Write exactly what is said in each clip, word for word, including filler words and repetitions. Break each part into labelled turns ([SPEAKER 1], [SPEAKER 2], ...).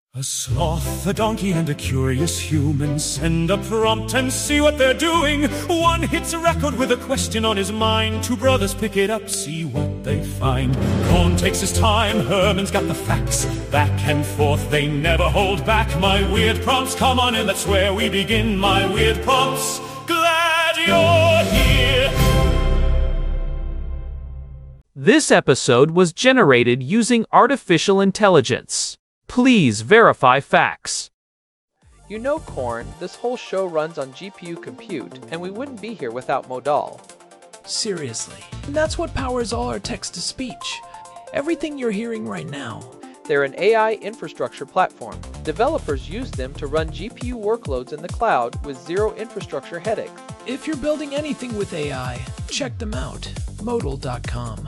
[SPEAKER 1] A sloth, a donkey, and a curious human send a prompt and see what they're doing. One hits a record with a question on his mind. Two brothers pick it up, see what they find. Cohn takes his time, Herman's got the facts. Back and forth, they never hold back. My weird prompts, come on in, that's where we begin. My weird prompts, glad you're here.
[SPEAKER 2] This episode was generated using artificial intelligence. Please verify facts.
[SPEAKER 3] You know, Corn, this whole show runs on G P U compute, and we wouldn't be here without Modal.
[SPEAKER 4] Seriously. And that's what powers all our text-to-speech. Everything you're hearing right now.
[SPEAKER 3] They're an A I infrastructure platform. Developers use them to run G P U workloads in the cloud with zero infrastructure headache.
[SPEAKER 4] If you're building anything with A I, check them out. Modal dot com.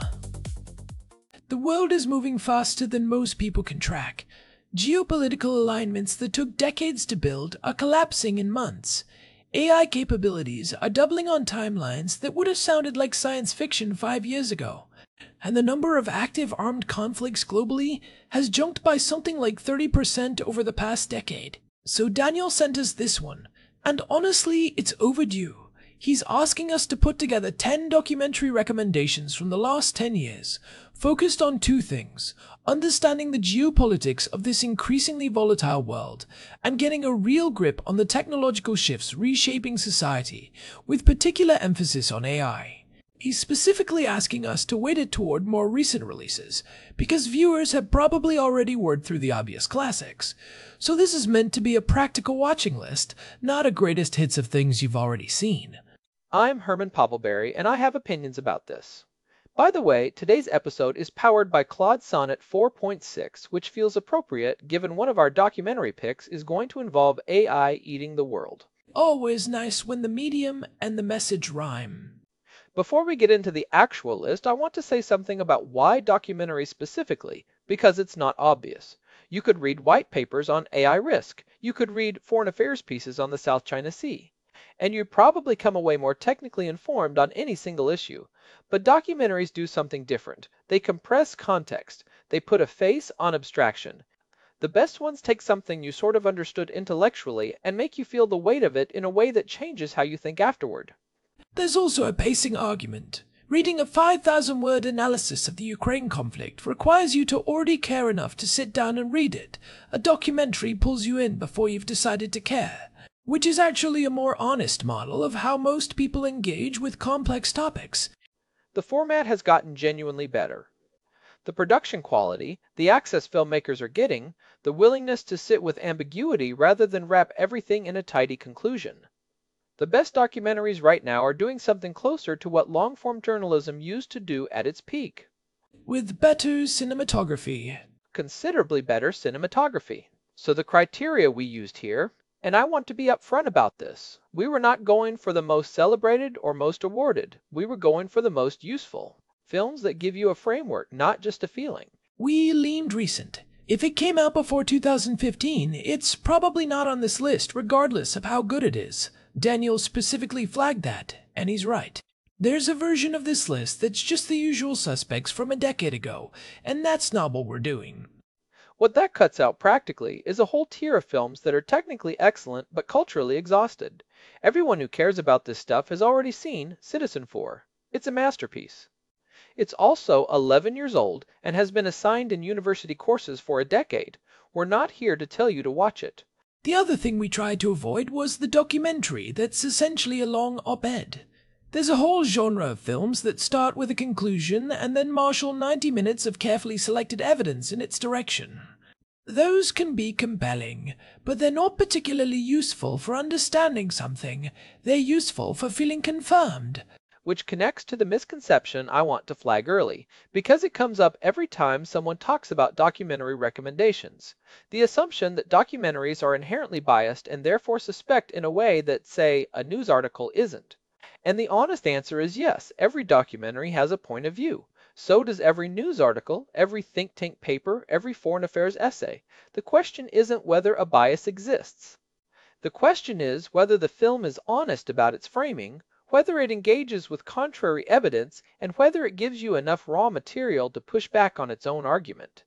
[SPEAKER 4] The world is moving faster than most people can track. Geopolitical alignments that took decades to build are collapsing in months. A I capabilities are doubling on timelines that would have sounded like science fiction five years ago. And the number of active armed conflicts globally has jumped by something like thirty percent over the past decade. So Daniel sent us this one, and honestly, it's overdue. He's asking us to put together ten documentary recommendations from the last ten years, focused on two things: understanding the geopolitics of this increasingly volatile world, and getting a real grip on the technological shifts reshaping society, with particular emphasis on A I. He's specifically asking us to weight it toward more recent releases, because viewers have probably already worked through the obvious classics. So this is meant to be a practical watching list, not a greatest hits of things you've already seen.
[SPEAKER 3] I'm Herman Poppleberry, and I have opinions about this. By the way, today's episode is powered by Claude Sonnet four point six, which feels appropriate given one of our documentary picks is going to involve A I eating the world.
[SPEAKER 4] Always nice when the medium and the message rhyme.
[SPEAKER 3] Before we get into the actual list, I want to say something about why documentaries specifically, because it's not obvious. You could read white papers on A I risk. You could read foreign affairs pieces on the South China Sea. And you'd probably come away more technically informed on any single issue. But documentaries do something different. They compress context. They put a face on abstraction. The best ones take something you sort of understood intellectually and make you feel the weight of it in a way that changes how you think afterward.
[SPEAKER 4] There's also a pacing argument. Reading a five thousand word analysis of the Ukraine conflict requires you to already care enough to sit down and read it. A documentary pulls you in before you've decided to care, which is actually a more honest model of how most people engage with complex topics.
[SPEAKER 3] The format has gotten genuinely better. The production quality, the access filmmakers are getting, the willingness to sit with ambiguity rather than wrap everything in a tidy conclusion. The best documentaries right now are doing something closer to what long-form journalism used to do at its peak.
[SPEAKER 4] With better cinematography.
[SPEAKER 3] Considerably better cinematography. So the criteria we used here, and I want to be upfront about this, we were not going for the most celebrated or most awarded. We were going for the most useful. Films that give you a framework, not just a feeling.
[SPEAKER 4] We leaned recent. If it came out before two thousand fifteen, it's probably not on this list, regardless of how good it is. Daniel specifically flagged that, and he's right. There's a version of this list that's just the usual suspects from a decade ago, and that's not what we're doing.
[SPEAKER 3] What that cuts out practically is a whole tier of films that are technically excellent but culturally exhausted. Everyone who cares about this stuff has already seen Citizen Four. It's a masterpiece. It's also eleven years old and has been assigned in university courses for a decade. We're not here to tell you to watch it.
[SPEAKER 4] The other thing we tried to avoid was the documentary that's essentially a long op-ed. There's a whole genre of films that start with a conclusion and then marshal ninety minutes of carefully selected evidence in its direction. Those can be compelling, but they're not particularly useful for understanding something. They're useful for feeling confirmed.
[SPEAKER 3] Which connects to the misconception I want to flag early, because it comes up every time someone talks about documentary recommendations. The assumption that documentaries are inherently biased and therefore suspect in a way that, say, a news article isn't. And the honest answer is yes, every documentary has a point of view. So does every news article, every think tank paper, every foreign affairs essay. The question isn't whether a bias exists. The question is whether the film is honest about its framing, whether it engages with contrary evidence, and whether it gives you enough raw material to push back on its own argument.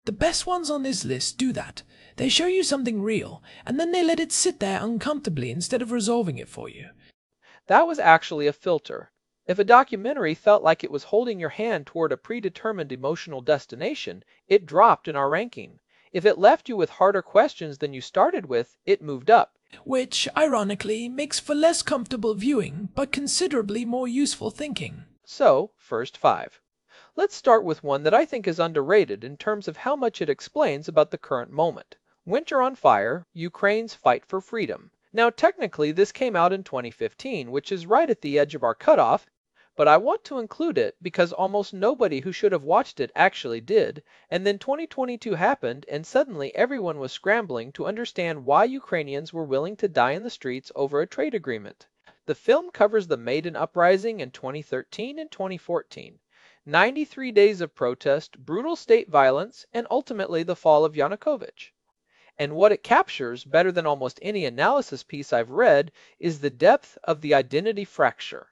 [SPEAKER 4] The best ones on this list do that. They show you something real, and then they let it sit there uncomfortably instead of resolving it for you.
[SPEAKER 3] That was actually a filter. If a documentary felt like it was holding your hand toward a predetermined emotional destination, it dropped in our ranking. If it left you with harder questions than you started with, it moved up.
[SPEAKER 4] Which, ironically, makes for less comfortable viewing, but considerably more useful thinking.
[SPEAKER 3] So, first five. Let's start with one that I think is underrated in terms of how much it explains about the current moment. Winter on Fire, Ukraine's Fight for Freedom. Now, technically, this came out in twenty fifteen, which is right at the edge of our cutoff, but I want to include it because almost nobody who should have watched it actually did, and then twenty twenty-two happened and suddenly everyone was scrambling to understand why Ukrainians were willing to die in the streets over a trade agreement. The film covers the Maidan Uprising in twenty thirteen and twenty fourteen, ninety-three days of protest, brutal state violence, and ultimately the fall of Yanukovych. And what it captures, better than almost any analysis piece I've read, is the depth of the identity fracture.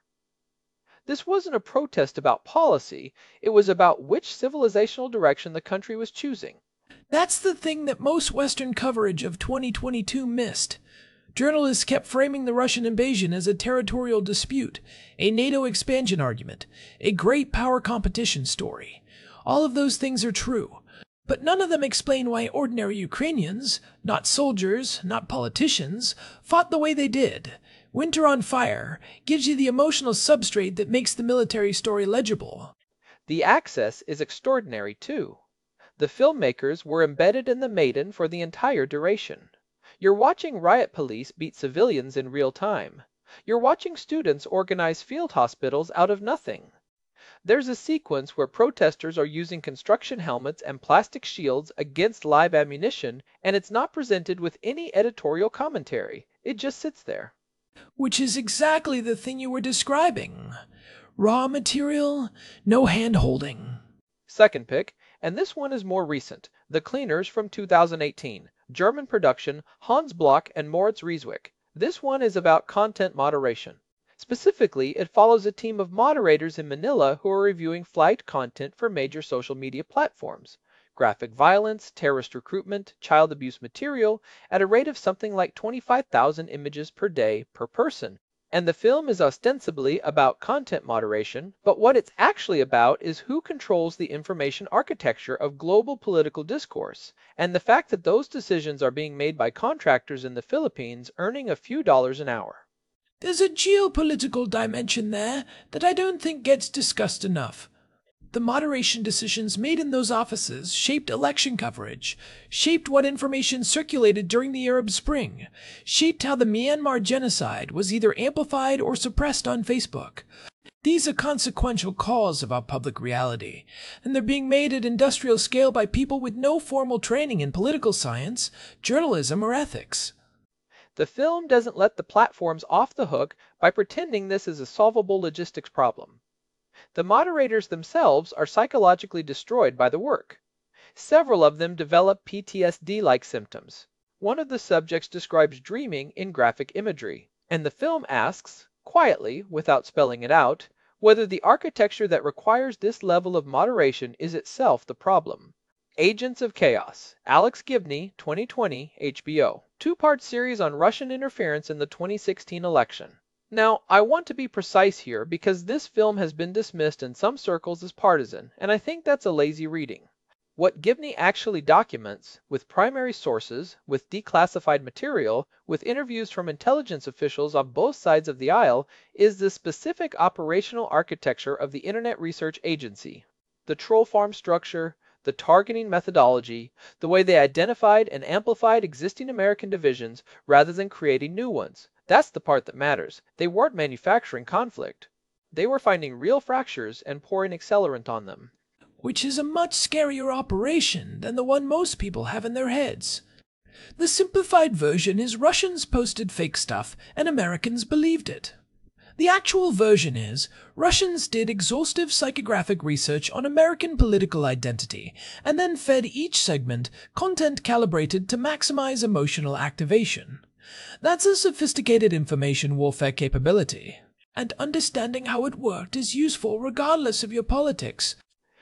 [SPEAKER 3] This wasn't a protest about policy, it was about which civilizational direction the country was choosing.
[SPEAKER 4] That's the thing that most Western coverage of twenty twenty-two missed. Journalists kept framing the Russian invasion as a territorial dispute, a NATO expansion argument, a great power competition story. All of those things are true, but none of them explain why ordinary Ukrainians, not soldiers, not politicians, fought the way they did. Winter on Fire gives you the emotional substrate that makes the military story legible.
[SPEAKER 3] The access is extraordinary, too. The filmmakers were embedded in the Maidan for the entire duration. You're watching riot police beat civilians in real time. You're watching students organize field hospitals out of nothing. There's a sequence where protesters are using construction helmets and plastic shields against live ammunition, and it's not presented with any editorial commentary. It just sits there.
[SPEAKER 4] Which is exactly the thing you were describing. Raw material, no hand-holding.
[SPEAKER 3] Second pick, and this one is more recent, The Cleaners from two thousand eighteen. German production, Hans Block and Moritz Rieswick. This one is about content moderation. Specifically, it follows a team of moderators in Manila who are reviewing flagged content for major social media platforms. Graphic violence, terrorist recruitment, child abuse material, at a rate of something like twenty-five thousand images per day per person. And the film is ostensibly about content moderation, but what it's actually about is who controls the information architecture of global political discourse, and the fact that those decisions are being made by contractors in the Philippines earning a few dollars an hour.
[SPEAKER 4] There's a geopolitical dimension there that I don't think gets discussed enough. The moderation decisions made in those offices shaped election coverage, shaped what information circulated during the Arab Spring, shaped how the Myanmar genocide was either amplified or suppressed on Facebook. These are consequential calls of our public reality, and they're being made at industrial scale by people with no formal training in political science, journalism, or ethics.
[SPEAKER 3] The film doesn't let the platforms off the hook by pretending this is a solvable logistics problem. The moderators themselves are psychologically destroyed by the work. Several of them develop P T S D-like symptoms. One of the subjects describes dreaming in graphic imagery, and the film asks, quietly, without spelling it out, whether the architecture that requires this level of moderation is itself the problem. Agents of Chaos, Alex Gibney, twenty twenty, H B O. Two-part series on Russian interference in the twenty sixteen election. Now, I want to be precise here because this film has been dismissed in some circles as partisan, and I think that's a lazy reading. What Gibney actually documents, with primary sources, with declassified material, with interviews from intelligence officials on both sides of the aisle, is the specific operational architecture of the Internet Research Agency. The troll farm structure, the targeting methodology, the way they identified and amplified existing American divisions rather than creating new ones. That's the part that matters. They weren't manufacturing conflict. They were finding real fractures and pouring accelerant on them.
[SPEAKER 4] Which is a much scarier operation than the one most people have in their heads. The simplified version is Russians posted fake stuff and Americans believed it. The actual version is Russians did exhaustive psychographic research on American political identity and then fed each segment content calibrated to maximize emotional activation. That's a sophisticated information warfare capability, and understanding how it worked is useful regardless of your politics.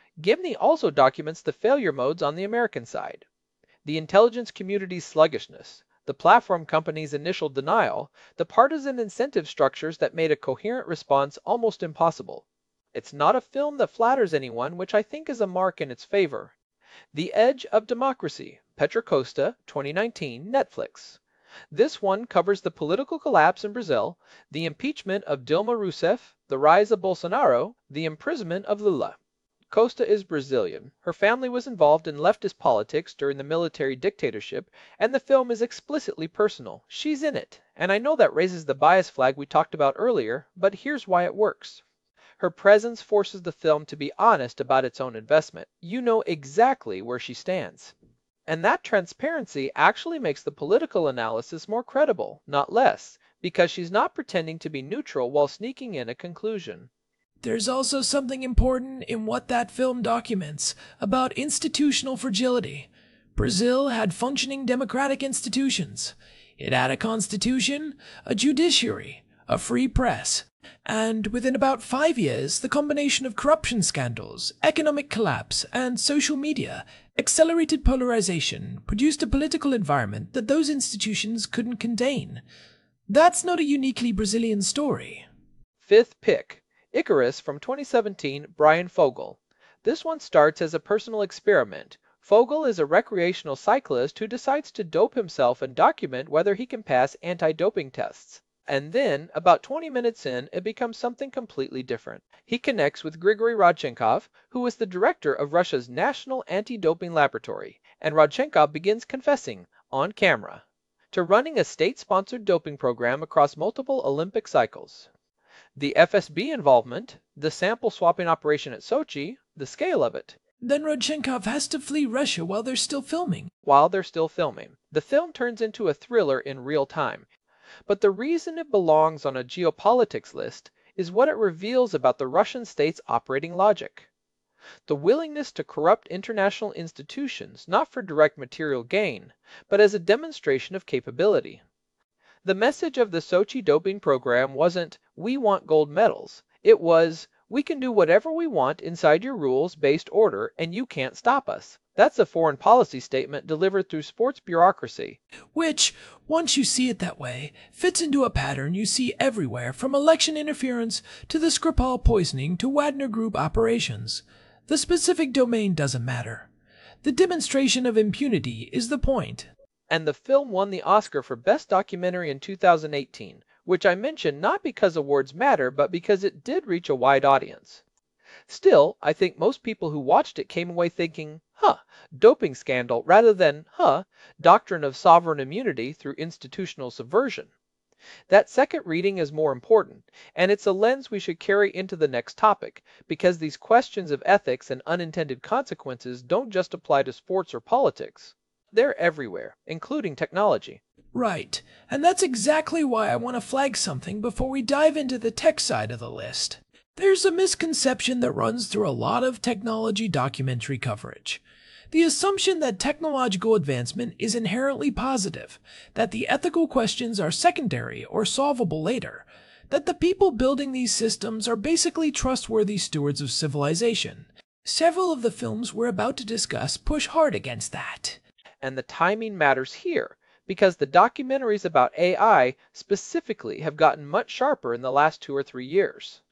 [SPEAKER 3] Gimli also documents the failure modes on the American side. The intelligence community's sluggishness, the platform company's initial denial, the partisan incentive structures that made a coherent response almost impossible. It's not a film that flatters anyone, which I think is a mark in its favor. The Edge of Democracy, Petra Costa, twenty nineteen, Netflix. This one covers the political collapse in Brazil, the impeachment of Dilma Rousseff, the rise of Bolsonaro, the imprisonment of Lula. Costa is Brazilian. Her family was involved in leftist politics during the military dictatorship, and the film is explicitly personal. She's in it, and I know that raises the bias flag we talked about earlier, but here's why it works. Her presence forces the film to be honest about its own investment. You know exactly where she stands. And that transparency actually makes the political analysis more credible, not less, because she's not pretending to be neutral while sneaking in a conclusion.
[SPEAKER 4] There's also something important in what that film documents about institutional fragility. Brazil had functioning democratic institutions. It had a constitution, a judiciary, a free press. And within about five years, the combination of corruption scandals, economic collapse, and social media, accelerated polarization, produced a political environment that those institutions couldn't contain. That's not a uniquely Brazilian story.
[SPEAKER 3] Fifth pick, Icarus from twenty seventeen, Brian Fogel. This one starts as a personal experiment. Fogel is a recreational cyclist who decides to dope himself and document whether he can pass anti-doping tests. And then, about twenty minutes in, it becomes something completely different. He connects with Grigory Rodchenkov, who is the director of Russia's National Anti-Doping Laboratory, and Rodchenkov begins confessing, on camera, to running a state-sponsored doping program across multiple Olympic cycles. The F S B involvement, the sample swapping operation at Sochi, the scale of it.
[SPEAKER 4] Then Rodchenkov has to flee Russia while they're still filming.
[SPEAKER 3] While they're still filming. The film turns into a thriller in real time. But the reason it belongs on a geopolitics list is what it reveals about the Russian state's operating logic. The willingness to corrupt international institutions not for direct material gain, but as a demonstration of capability. The message of the Sochi doping program wasn't, "We want gold medals." It was, "We can do whatever we want inside your rules-based order, and you can't stop us." That's a foreign policy statement delivered through sports bureaucracy.
[SPEAKER 4] Which, once you see it that way, fits into a pattern you see everywhere from election interference to the Skripal poisoning to Wagner Group operations. The specific domain doesn't matter. The demonstration of impunity is the point.
[SPEAKER 3] And the film won the Oscar for Best Documentary in two thousand eighteen, which I mention not because awards matter, but because it did reach a wide audience. Still, I think most people who watched it came away thinking, huh, doping scandal, rather than, huh, doctrine of sovereign immunity through institutional subversion. That second reading is more important, and it's a lens we should carry into the next topic, because these questions of ethics and unintended consequences don't just apply to sports or politics. They're everywhere, including technology.
[SPEAKER 4] Right, and that's exactly why I want to flag something before we dive into the tech side of the list. There's a misconception that runs through a lot of technology documentary coverage. The assumption that technological advancement is inherently positive, that the ethical questions are secondary or solvable later, that the people building these systems are basically trustworthy stewards of civilization. Several of the films we're about to discuss push hard against that.
[SPEAKER 3] And the timing matters here, because the documentaries about A I specifically have gotten much sharper in the last two or three years.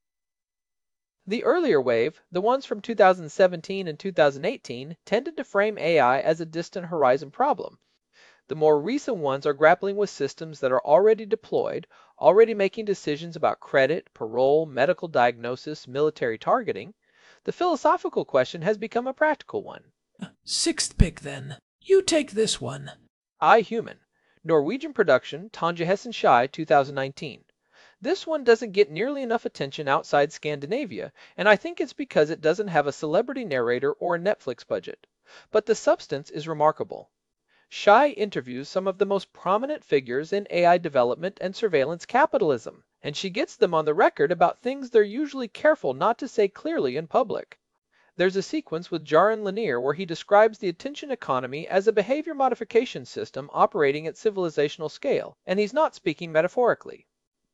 [SPEAKER 3] The earlier wave, the ones from two thousand seventeen and two thousand eighteen, tended to frame A I as a distant horizon problem. The more recent ones are grappling with systems that are already deployed, already making decisions about credit, parole, medical diagnosis, military targeting. The philosophical question has become a practical one.
[SPEAKER 4] Sixth pick, then. You take this one.
[SPEAKER 3] I, Human. Norwegian production, Tanja Hessen Shai, two thousand nineteen. This one doesn't get nearly enough attention outside Scandinavia, and I think it's because it doesn't have a celebrity narrator or a Netflix budget. But the substance is remarkable. Shai interviews some of the most prominent figures in A I development and surveillance capitalism, and she gets them on the record about things they're usually careful not to say clearly in public. There's a sequence with Jaron Lanier where he describes the attention economy as a behavior modification system operating at civilizational scale, and he's not speaking metaphorically.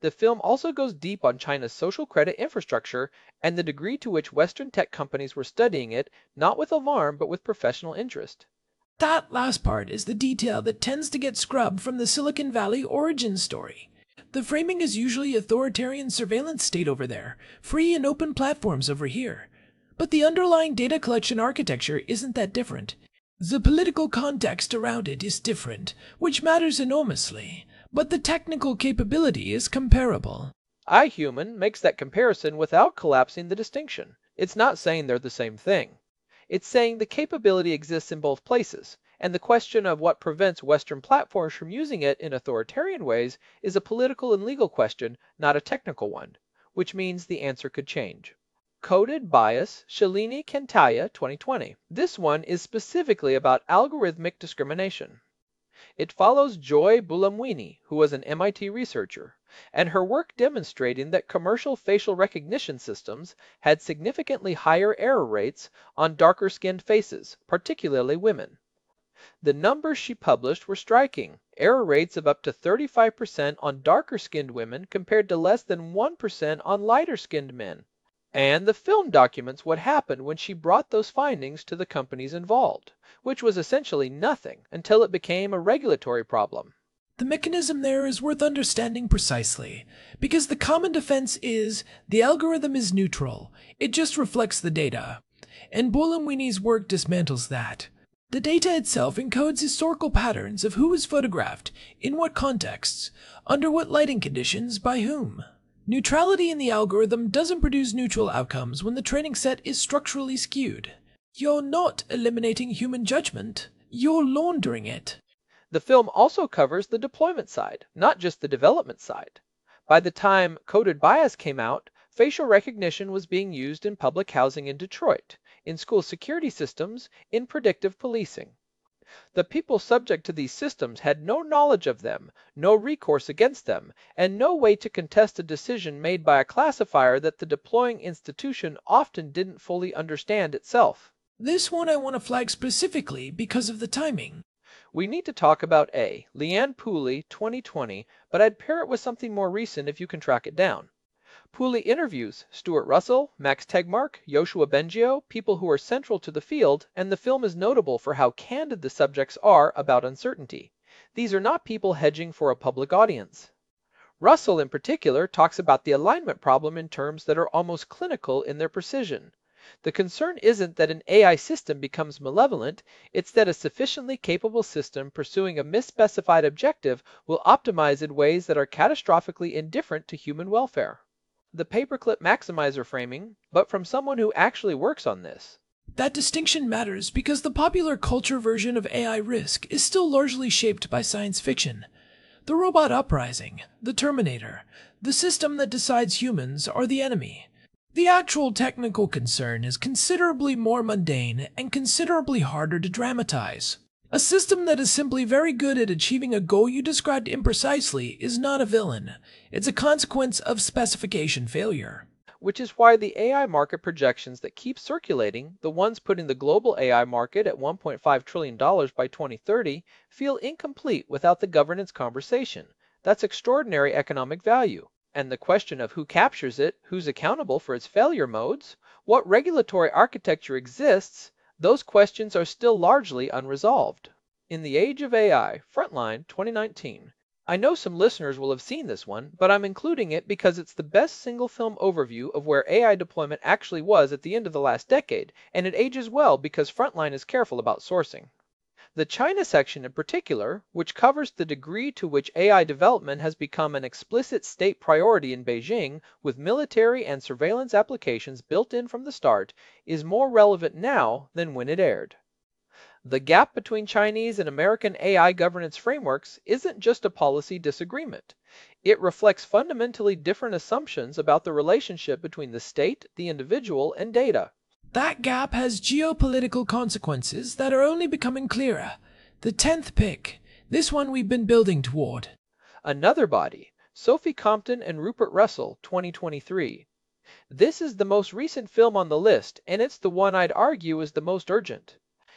[SPEAKER 3] The film also goes deep on China's social credit infrastructure and the degree to which Western tech companies were studying it, not with alarm but with professional interest.
[SPEAKER 4] That last part is the detail that tends to get scrubbed from the Silicon Valley origin story. The framing is usually authoritarian surveillance state over there, free and open platforms over here. But the underlying data collection architecture isn't that different. The political context around it is different, which matters enormously, but the technical capability is comparable.
[SPEAKER 3] iHuman makes that comparison without collapsing the distinction. It's not saying they're the same thing. It's saying the capability exists in both places, and the question of what prevents Western platforms from using it in authoritarian ways is a political and legal question, not a technical one, which means the answer could change. Coded Bias, Shalini Kantaya, twenty twenty. This one is specifically about algorithmic discrimination. It follows Joy Buolamwini, who was an M I T researcher, and her work demonstrating that commercial facial recognition systems had significantly higher error rates on darker-skinned faces, particularly women. The numbers she published were striking, error rates of up to thirty-five percent on darker-skinned women compared to less than one percent on lighter-skinned men. And the film documents what happened when she brought those findings to the companies involved, which was essentially nothing until it became a regulatory problem.
[SPEAKER 4] The mechanism there is worth understanding precisely, because the common defense is the algorithm is neutral, it just reflects the data. And Buolamwini's work dismantles that. The data itself encodes historical patterns of who was photographed, in what contexts, under what lighting conditions, by whom. Neutrality in the algorithm doesn't produce neutral outcomes when the training set is structurally skewed. You're not eliminating human judgment, you're laundering it.
[SPEAKER 3] The film also covers the deployment side, not just the development side. By the time Coded Bias came out, facial recognition was being used in public housing in Detroit, in school security systems, in predictive policing. The people subject to these systems had no knowledge of them, no recourse against them, and no way to contest a decision made by a classifier that the deploying institution often didn't fully understand itself.
[SPEAKER 4] This one I want to flag specifically because of the timing.
[SPEAKER 3] We need to talk about A, Leanne Pooley, twenty twenty, but I'd pair it with something more recent if you can track it down. Pooley interviews Stuart Russell, Max Tegmark, Yoshua Bengio, people who are central to the field, and the film is notable for how candid the subjects are about uncertainty. These are not people hedging for a public audience. Russell, in particular, talks about the alignment problem in terms that are almost clinical in their precision. The concern isn't that an A I system becomes malevolent, it's that a sufficiently capable system pursuing a misspecified objective will optimize in ways that are catastrophically indifferent to human welfare. The paperclip maximizer framing, but from someone who actually works on this.
[SPEAKER 4] That distinction matters because the popular culture version of A I risk is still largely shaped by science fiction. The robot uprising, the Terminator, the system that decides humans are the enemy. The actual technical concern is considerably more mundane and considerably harder to dramatize. A system that is simply very good at achieving a goal you described imprecisely is not a villain. It's a consequence of specification failure.
[SPEAKER 3] Which is why the A I market projections that keep circulating, the ones putting the global A I market at one point five trillion dollars by twenty thirty, feel incomplete without the governance conversation. That's extraordinary economic value. And the question of who captures it, who's accountable for its failure modes, what regulatory architecture exists, those questions are still largely unresolved. In the Age of A I, Frontline, twenty nineteen. I know some listeners will have seen this one, but I'm including it because it's the best single film overview of where A I deployment actually was at the end of the last decade, and it ages well because Frontline is careful about sourcing. The China section in particular, which covers the degree to which A I development has become an explicit state priority in Beijing with military and surveillance applications built in from the start, is more relevant now than when it aired. The gap between Chinese and American A I governance frameworks isn't just a policy disagreement. It reflects fundamentally different assumptions about the relationship between the state, the individual, and data.
[SPEAKER 4] That gap has geopolitical consequences that are only becoming clearer. The tenth pick, this one we've been building toward.
[SPEAKER 3] Another body, Sophie Compton and Rupert Russell, twenty twenty-three. This is the most recent film on the list, and it's the one I'd argue is the most urgent.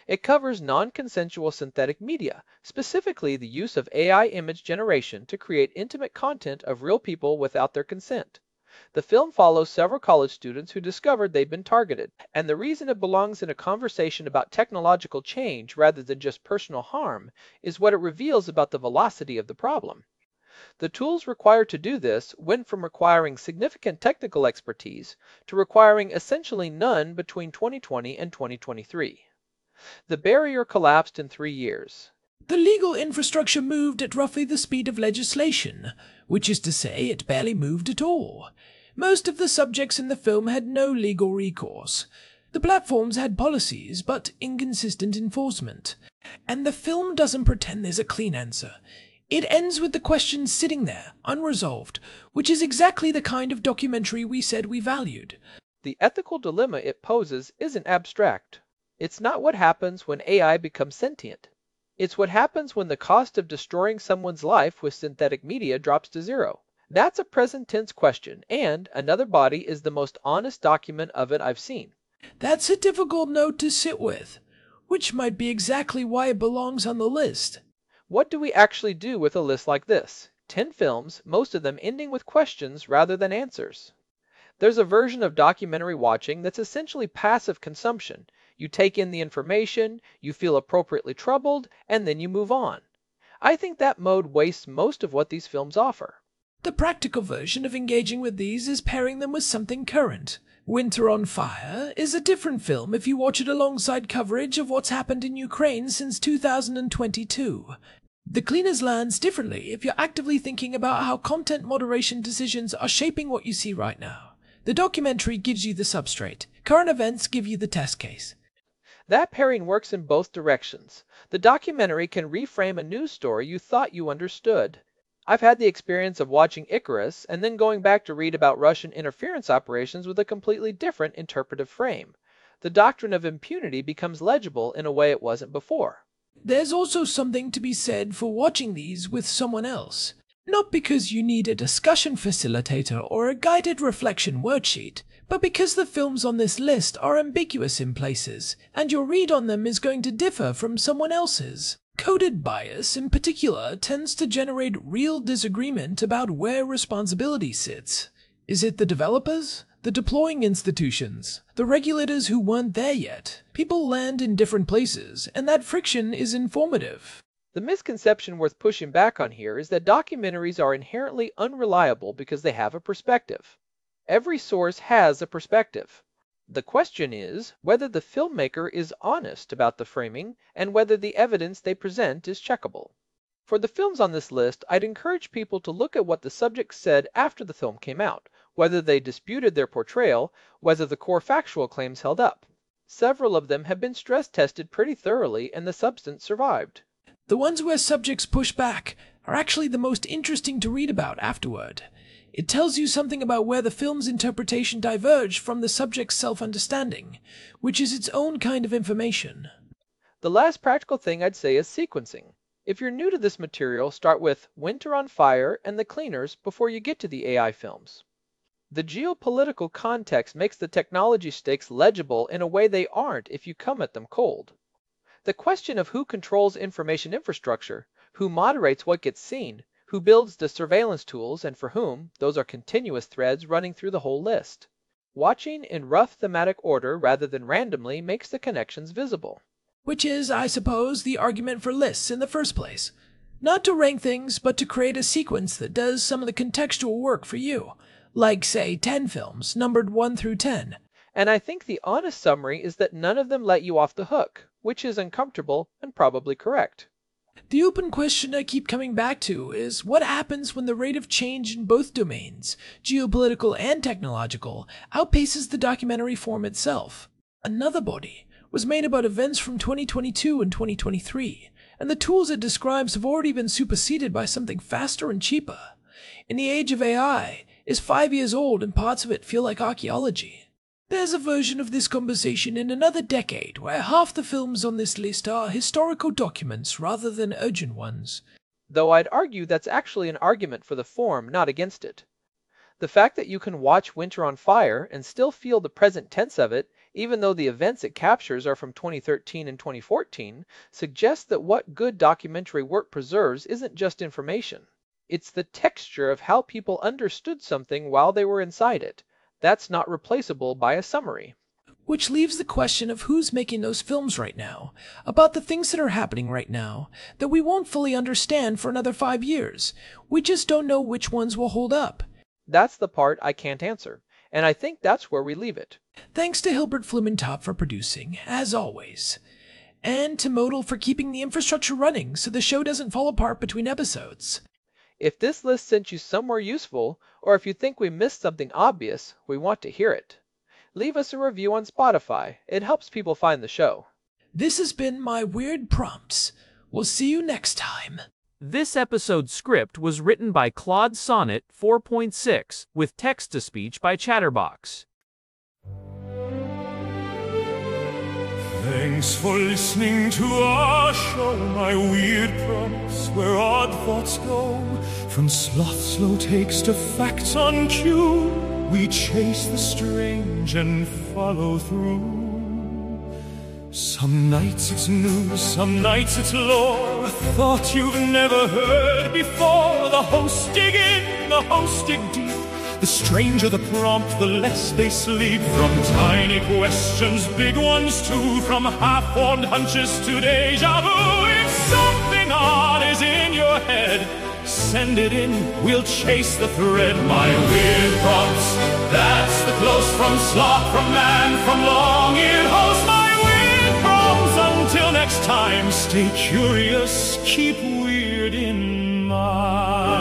[SPEAKER 3] It covers non-consensual synthetic media, specifically the use of A I image generation to create intimate content of real people without their consent. The film follows several college students who discovered they've been targeted, and the reason it belongs in a conversation about technological change rather than just personal harm is what it reveals about the velocity of the problem. The tools required to do this went from requiring significant technical expertise to requiring essentially none between twenty twenty and twenty twenty-three. The barrier collapsed in three years.
[SPEAKER 4] The legal infrastructure moved at roughly the speed of legislation, which is to say it barely moved at all. Most of the subjects in the film had no legal recourse. The platforms had policies, but inconsistent enforcement. And the film doesn't pretend there's a clean answer. It ends with the question sitting there, unresolved, which is exactly the kind of documentary we said we valued.
[SPEAKER 3] The ethical dilemma it poses isn't abstract. It's not what happens when A I becomes sentient. It's what happens when the cost of destroying someone's life with synthetic media drops to zero. That's a present tense question, and Another Body is the most honest document of it I've seen.
[SPEAKER 4] That's a difficult note to sit with, which might be exactly why it belongs on the list.
[SPEAKER 3] What do we actually do with a list like this? Ten films, most of them ending with questions rather than answers. There's a version of documentary watching that's essentially passive consumption. You take in the information, you feel appropriately troubled, and then you move on. I think that mode wastes most of what these films offer.
[SPEAKER 4] The practical version of engaging with these is pairing them with something current. Winter on Fire is a different film if you watch it alongside coverage of what's happened in Ukraine since two thousand twenty-two. The Cleaners lands differently if you're actively thinking about how content moderation decisions are shaping what you see right now. The documentary gives you the substrate. Current events give you the test case.
[SPEAKER 3] That pairing works in both directions. The documentary can reframe a news story you thought you understood. I've had the experience of watching Icarus and then going back to read about Russian interference operations with a completely different interpretive frame. The doctrine of impunity becomes legible in a way it wasn't before.
[SPEAKER 4] There's also something to be said for watching these with someone else. Not because you need a discussion facilitator or a guided reflection worksheet, but because the films on this list are ambiguous in places, and your read on them is going to differ from someone else's. Coded bias, in particular, tends to generate real disagreement about where responsibility sits. Is it the developers? The deploying institutions? The regulators who weren't there yet? People land in different places, and that friction is informative.
[SPEAKER 3] The misconception worth pushing back on here is that documentaries are inherently unreliable because they have a perspective. Every source has a perspective. The question is whether the filmmaker is honest about the framing and whether the evidence they present is checkable. For the films on this list, I'd encourage people to look at what the subjects said after the film came out, whether they disputed their portrayal, whether the core factual claims held up. Several of them have been stress-tested pretty thoroughly and the substance survived.
[SPEAKER 4] The ones where subjects push back are actually the most interesting to read about afterward. It tells you something about where the film's interpretation diverged from the subject's self-understanding, which is its own kind of information.
[SPEAKER 3] The last practical thing I'd say is sequencing. If you're new to this material, start with Winter on Fire and The Cleaners before you get to the A I films. The geopolitical context makes the technology stakes legible in a way they aren't if you come at them cold. The question of who controls information infrastructure, who moderates what gets seen, who builds the surveillance tools, and for whom, those are continuous threads running through the whole list. Watching in rough thematic order rather than randomly makes the connections visible.
[SPEAKER 4] Which is, I suppose, the argument for lists in the first place. Not to rank things, but to create a sequence that does some of the contextual work for you. Like, say, ten films, numbered one through ten.
[SPEAKER 3] And I think the honest summary is that none of them let you off the hook, which is uncomfortable and probably correct.
[SPEAKER 4] The open question I keep coming back to is what happens when the rate of change in both domains, geopolitical and technological, outpaces the documentary form itself. Another Body was made about events from twenty twenty-two and twenty twenty-three, and the tools it describes have already been superseded by something faster and cheaper. In the age of A I, is five years old and parts of it feel like archaeology. There's a version of this conversation in another decade where half the films on this list are historical documents rather than urgent ones.
[SPEAKER 3] Though I'd argue that's actually an argument for the form, not against it. The fact that you can watch Winter on Fire and still feel the present tense of it, even though the events it captures are from twenty thirteen and twenty fourteen, suggests that what good documentary work preserves isn't just information. It's the texture of how people understood something while they were inside it. That's not replaceable by a summary.
[SPEAKER 4] Which leaves the question of who's making those films right now, about the things that are happening right now, that we won't fully understand for another five years. We just don't know which ones will hold up.
[SPEAKER 3] That's the part I can't answer, and I think that's where we leave it.
[SPEAKER 4] Thanks to Hilbert Flumentop for producing, as always. And to Modal for keeping the infrastructure running so the show doesn't fall apart between episodes.
[SPEAKER 3] If this list sent you somewhere useful, or if you think we missed something obvious, we want to hear it. Leave us a review on Spotify. It helps people find the show.
[SPEAKER 4] This has been My Weird Prompts. We'll see you next time.
[SPEAKER 2] This episode's script was written by Claude Sonnet four point six with text-to-speech by Chatterbox.
[SPEAKER 1] Thanks for listening to our show, My Weird Prompts, where odd thoughts go. From sloth slow takes to facts on cue, we chase the strange and follow through. Some nights it's news, some nights it's lore, a thought you've never heard before. The hosts dig in, the hosts dig deep. The stranger the prompt, the less they sleep. From tiny questions, big ones too, from half-formed hunches to deja vu. If something odd is in your head, send it in, we'll chase the thread. My Weird Prompts, that's the close from sloth, from man, from long-eared host. My Weird Prompts, until next time, stay curious, keep weird in mind.